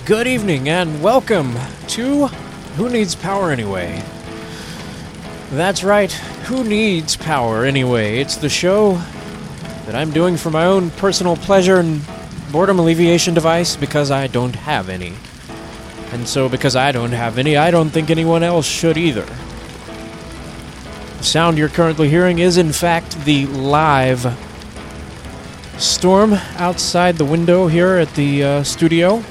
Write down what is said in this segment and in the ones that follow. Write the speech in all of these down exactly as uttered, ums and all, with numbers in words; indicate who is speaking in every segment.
Speaker 1: Good evening and welcome to Who Needs Power Anyway? That's right, Who Needs Power Anyway? It's the show that I'm doing for my own personal pleasure and boredom alleviation device because I don't have any. And so because I don't have any, I don't think anyone else should either. The sound you're currently hearing is in fact the live storm outside the window here at the uh, studio,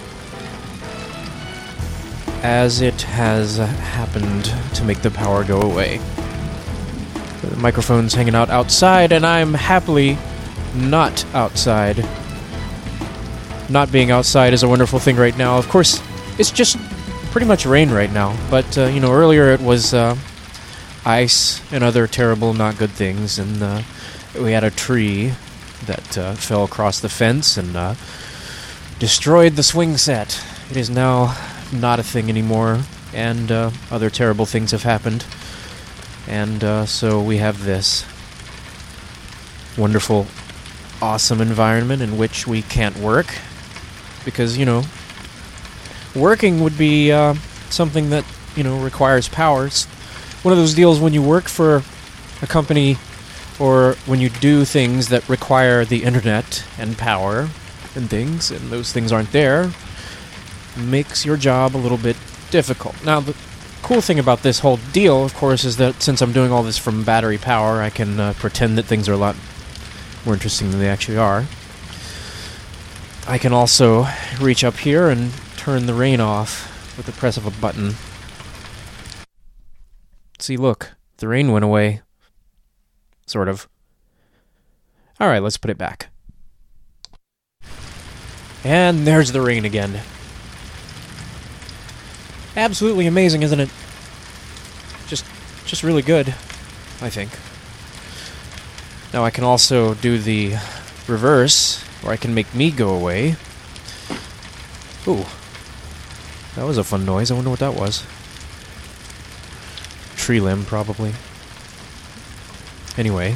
Speaker 1: as it has happened to make the power go away. The microphone's hanging out outside, and I'm happily not outside. Not being outside is a wonderful thing right now. Of course, it's just pretty much rain right now, but, uh, you know, earlier it was uh, ice and other terrible, not good things, and uh, we had a tree that uh, fell across the fence and uh, destroyed the swing set. It is now not a thing anymore, and uh, other terrible things have happened, and uh, so we have this wonderful, awesome environment in which we can't work, because, you know, working would be uh, something that, you know, requires power. It's one of those deals when you work for a company or when you do things that require the internet and power and things, and those things aren't there, makes your job a little bit difficult. Now, the cool thing about this whole deal, of course, is that since I'm doing all this from battery power, I can uh, pretend that things are a lot more interesting than they actually are. I can also reach up here and turn the rain off with the press of a button. See, look, the rain went away. Sort of. Alright, let's put it back. And there's the rain again. Absolutely amazing, isn't it? Just, just really good, I think. Now I can also do the reverse, where I can make me go away. Ooh. That was a fun noise. I wonder what that was. Tree limb, probably. Anyway.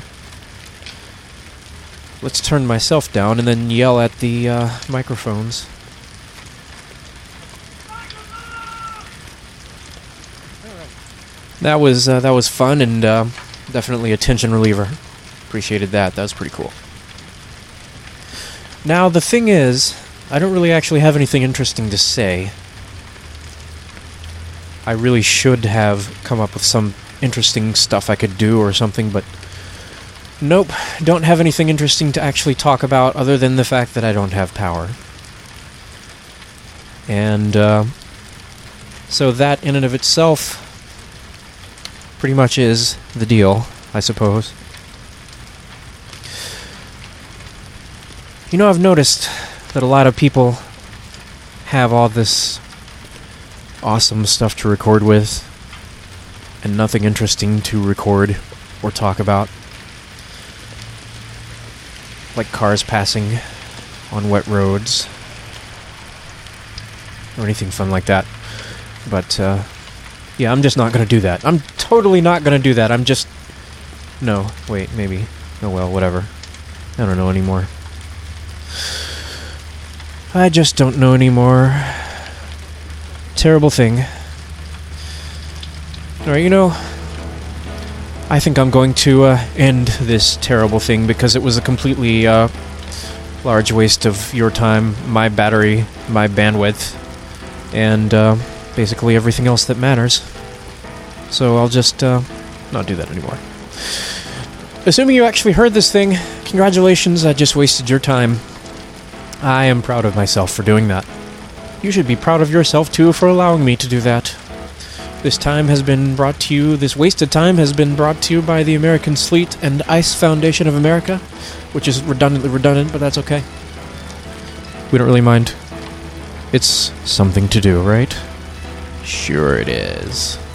Speaker 1: Let's turn myself down and then yell at the uh, microphones. That was uh, that was fun and uh, definitely a tension reliever. Appreciated that. That was pretty cool. Now, the thing is, I don't really actually have anything interesting to say. I really should have come up with some interesting stuff I could do or something, but nope, don't have anything interesting to actually talk about other than the fact that I don't have power. And uh, so that in and of itself pretty much is the deal, I suppose. You know, I've noticed that a lot of people have all this awesome stuff to record with and nothing interesting to record or talk about. Like cars passing on wet roads or anything fun like that. But, uh, yeah, I'm just not going to do that. I'm totally not going to do that. I'm just... No, wait, maybe. Oh well, whatever. I don't know anymore. I just don't know anymore. Terrible thing. Alright, you know, I think I'm going to uh, end this terrible thing because it was a completely uh, large waste of your time, my battery, my bandwidth, and uh, basically everything else that matters. So I'll just uh, not do that anymore. Assuming you actually heard this thing, congratulations, I just wasted your time. I am proud of myself for doing that. You should be proud of yourself, too, for allowing me to do that. This time has been brought to you, this wasted time has been brought to you by the American Sleet and Ice Foundation of America, which is redundantly redundant, but that's okay. We don't really mind. It's something to do, right? Sure it is.